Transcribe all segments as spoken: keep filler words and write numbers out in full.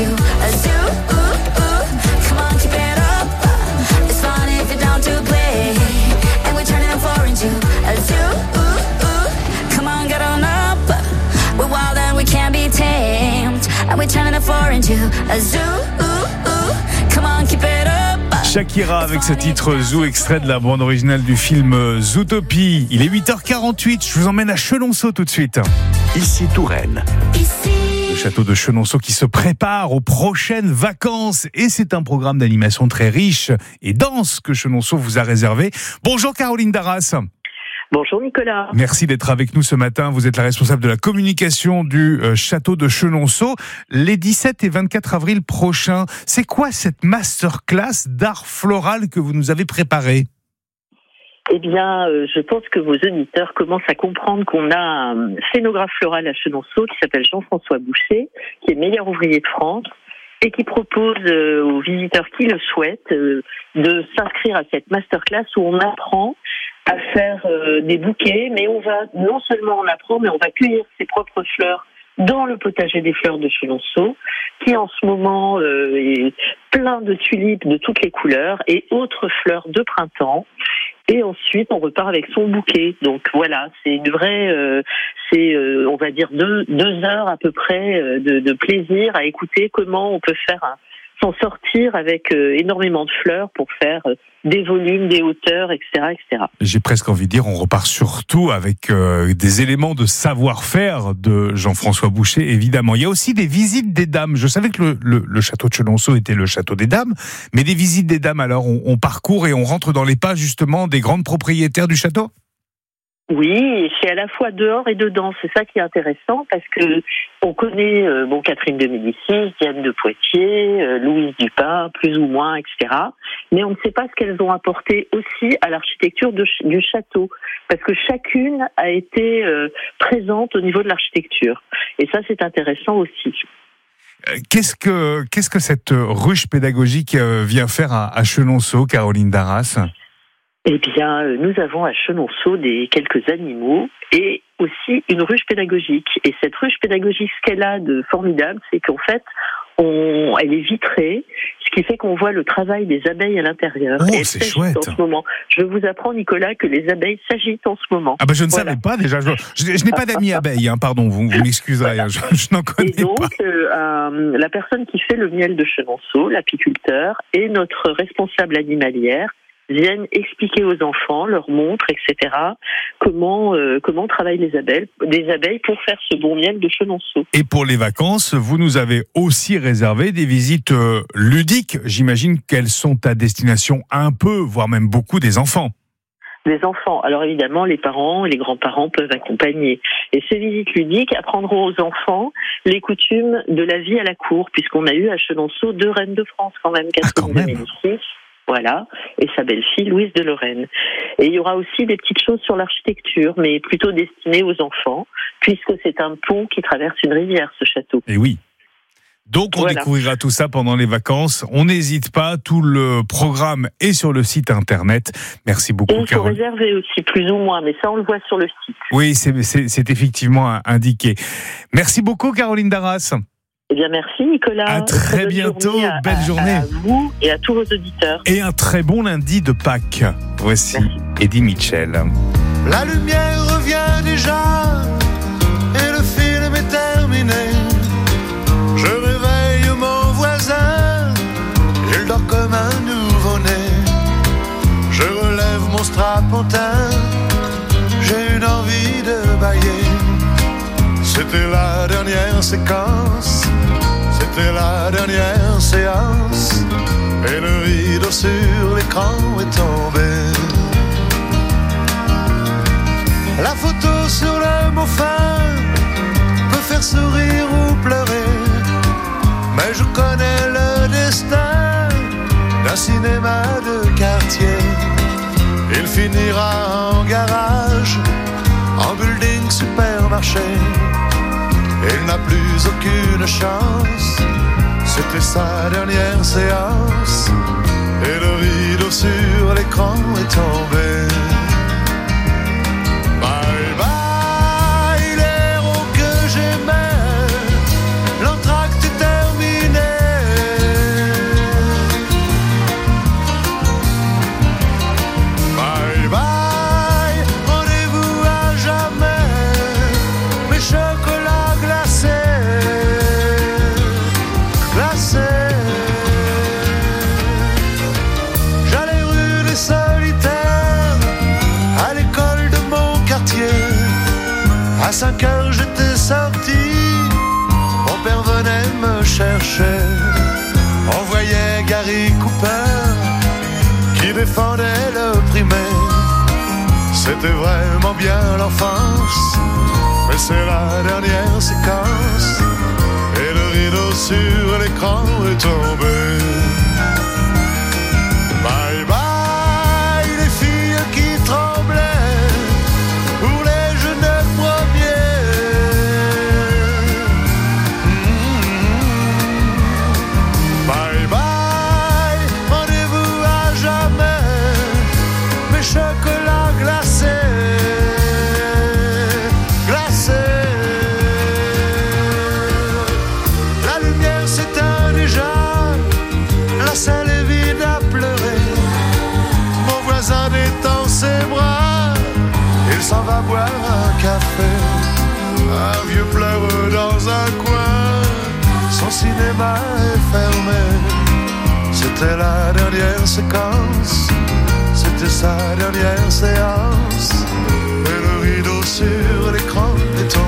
into a zoo. Come on, keep it up. It's fun if you're down to play. And we're turning the floor into a zoo. Come on, get on up. We're wild and we can't be tamed. And we're turning the floor into a zoo. Come on, keep it up. Shakira avec ce titre Zoo, extrait de la bande originale du film Zootopie. Il est huit heures quarante-huit, je vous emmène à Chenonceau tout de suite. Ici Touraine. Le château de Chenonceau qui se prépare aux prochaines vacances. Et c'est un programme d'animation très riche et dense que Chenonceau vous a réservé. Bonjour Caroline Darras. Bonjour Nicolas. Merci d'être avec nous ce matin. Vous êtes la responsable de la communication du euh, château de Chenonceau. Les dix-sept et vingt-quatre avril prochains, c'est quoi cette masterclass d'art floral que vous nous avez préparée ? Eh bien, euh, je pense que vos auditeurs commencent à comprendre qu'on a un scénographe floral à Chenonceau qui s'appelle Jean-François Boucher, qui est meilleur ouvrier de France et qui propose euh, aux visiteurs qui le souhaitent euh, de s'inscrire à cette masterclass où on apprend à faire euh, des bouquets, mais on va non seulement en apprendre, mais on va cueillir ses propres fleurs dans le potager des fleurs de Chenonceau, qui en ce moment euh, est plein de tulipes de toutes les couleurs et autres fleurs de printemps. Et ensuite, on repart avec son bouquet. Donc voilà, c'est une vraie, euh, c'est, euh, on va dire deux, deux heures à peu près euh, de, de plaisir à écouter comment on peut faire un, s'en sortir avec euh, énormément de fleurs pour faire euh, des volumes, des hauteurs, et cetera, et cetera. J'ai presque envie de dire, on repart surtout avec euh, des éléments de savoir-faire de Jean-François Boucher, évidemment. Il y a aussi des visites des dames. Je savais que le, le, le château de Chenonceau était le château des dames, mais des visites des dames, alors on, on parcourt et on rentre dans les pas justement des grandes propriétaires du château ? Oui, c'est à la fois dehors et dedans. C'est ça qui est intéressant parce que on connaît euh, bon Catherine de Médicis, Diane de Poitiers, euh, Louise Dupin, plus ou moins, et cetera. Mais on ne sait pas ce qu'elles ont apporté aussi à l'architecture de, du château, parce que chacune a été euh, présente au niveau de l'architecture. Et ça, c'est intéressant aussi. Qu'est-ce que qu'est-ce que cette ruche pédagogique vient faire à, à Chenonceau, Caroline Darras ? Eh bien, nous avons à Chenonceau des quelques animaux et aussi une ruche pédagogique. Et cette ruche pédagogique, ce qu'elle a de formidable, c'est qu'en fait, on, elle est vitrée, ce qui fait qu'on voit le travail des abeilles à l'intérieur. Oh, et c'est chouette. En ce moment. Je vous apprends, Nicolas, que les abeilles s'agitent en ce moment. Ah ben je ne voilà. savais pas déjà. Je, je, je n'ai pas d'amis abeilles, hein, pardon. Vous, vous m'excuserez, hein, je, je n'en connais et donc, pas. Euh, la personne qui fait le miel de Chenonceau, l'apiculteur, et notre responsable animalière viennent expliquer aux enfants, leur montrent, et cetera, comment euh, comment travaillent les abeilles, des abeilles pour faire ce bon miel de Chenonceau. Et pour les vacances, vous nous avez aussi réservé des visites euh, ludiques. J'imagine qu'elles sont à destination un peu, voire même beaucoup des enfants. Des enfants. Alors évidemment, les parents et les grands-parents peuvent accompagner. Et ces visites ludiques apprendront aux enfants les coutumes de la vie à la cour, puisqu'on a eu à Chenonceau deux reines de France quand même, Catherine de Médicis. Voilà, et sa belle-fille, Louise de Lorraine. Et il y aura aussi des petites choses sur l'architecture, mais plutôt destinées aux enfants, puisque c'est un pont qui traverse une rivière, ce château. Et oui. Donc on voilà. découvrira tout ça pendant les vacances. On n'hésite pas, tout le programme est sur le site internet. Merci beaucoup, Caroline. Il faut réserver aussi, plus ou moins, mais ça on le voit sur le site. Oui, c'est, c'est, c'est effectivement indiqué. Merci beaucoup, Caroline Darras. Eh bien, merci Nicolas. À très, très bientôt, à, belle à, journée. À vous et à tous vos auditeurs. Et un très bon lundi de Pâques. Voici merci. Eddie Mitchell. La lumière revient déjà et le film est terminé. Je réveille mon voisin, il dort comme un nouveau-né. Je relève mon strapontin, j'ai une envie de bailler. C'était la dernière séquence, c'était la dernière séance, et le rideau sur l'écran est tombé. La photo sur le mot fin peut faire sourire ou pleurer, mais je connais le destin d'un cinéma de quartier. Il finira en garage, en building supermarché. Il n'a plus aucune chance, c'était sa dernière séance, et le rideau sur l'écran est tombé. Bye bye, l'héros que j'aimais, l'entracte est terminé. cinq heures j'étais sorti, mon père venait me chercher. On voyait Gary Cooper qui défendait le primaire. C'était vraiment bien l'enfance, mais c'est la dernière séquence. Et le rideau sur l'écran est tombé. Bye bye les filles qui tremblaient pour les jeunes premiers. Mmh. Bye bye, rendez-vous à jamais, mes chocolats glacés, glacés. La lumière s'éteint déjà, la salle est vide à pleurer. Mon voisin détend ses bras, il s'en va boire un café. Un vieux pleure dans un coin, son cinéma est fermé. C'était la dernière séquence, c'était sa dernière séance. Et le rideau sur l'écran est tombé.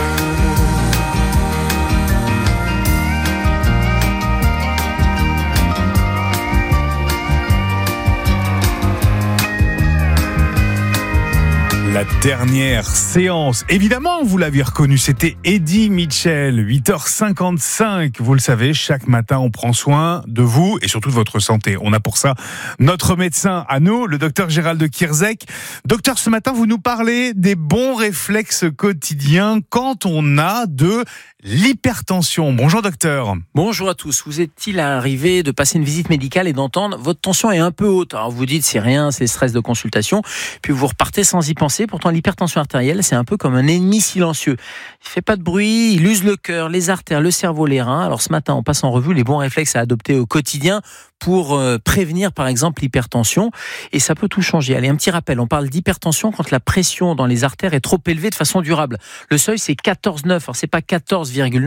La dernière séance, évidemment, vous l'aviez reconnu, c'était Eddie Mitchell, huit heures cinquante-cinq. Vous le savez, chaque matin, on prend soin de vous et surtout de votre santé. On a pour ça notre médecin à nous, le docteur Gérald Kierzek. Docteur, ce matin, vous nous parlez des bons réflexes quotidiens quand on a de l'hypertension. Bonjour docteur. Bonjour à tous. Vous est-il arrivé de passer une visite médicale et d'entendre votre tension est un peu haute? Alors vous dites c'est rien, c'est le stress de consultation, puis vous repartez sans y penser. Pourtant l'hypertension artérielle c'est un peu comme un ennemi silencieux. Il fait pas de bruit, il use le cœur, les artères, le cerveau, les reins. Alors ce matin on passe en revue les bons réflexes à adopter au quotidien pour euh, prévenir par exemple l'hypertension, et ça peut tout changer. Allez, un petit rappel, on parle d'hypertension quand la pression dans les artères est trop élevée de façon durable. Le seuil c'est quatorze virgule neuf, alors c'est pas quatorze virgule neuf